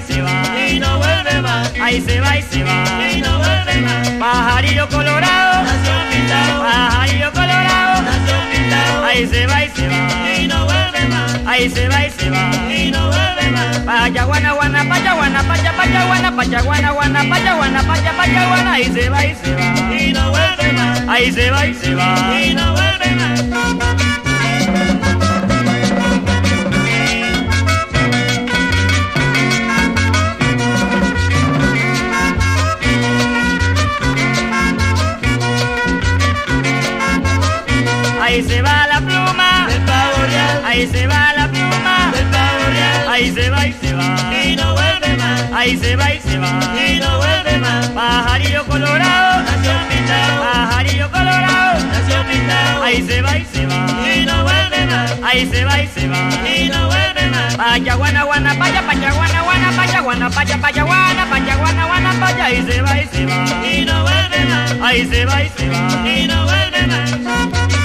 y se va, y no vuelve más, ahí se va y se va, y no vuelve más. pajarillo colorado, Nació pintado, pajarillo colorado, nació pintado, ahí se va y se va, y no vuelve más, ahí se va y se va, y no vuelve más. payaguana, guana, payaguana, payaguana, payaguana, guana, payaguana, payaguana, ahí se va y se va, Y no vuelve más, ahí se va y se va. y no vuelve más. Ahí se va la pluma, Del pavo real, ahí se va la pluma, del pavo real, ahí se va y se va, y no vuelve más, ahí se va y se va, y no vuelve más. pajarillo colorado, Nació pintado, pajarillo colorado, nació pintado, ahí se va y se va, y no vuelve más, ahí se va y se va, y no vuelve más. payaguana, guana, payaguana, guana, payaguana, payaguana, payaguana, guana, paya, ahí se va y se va, Y no vuelve más, ahí se va y se va. y no vuelve más.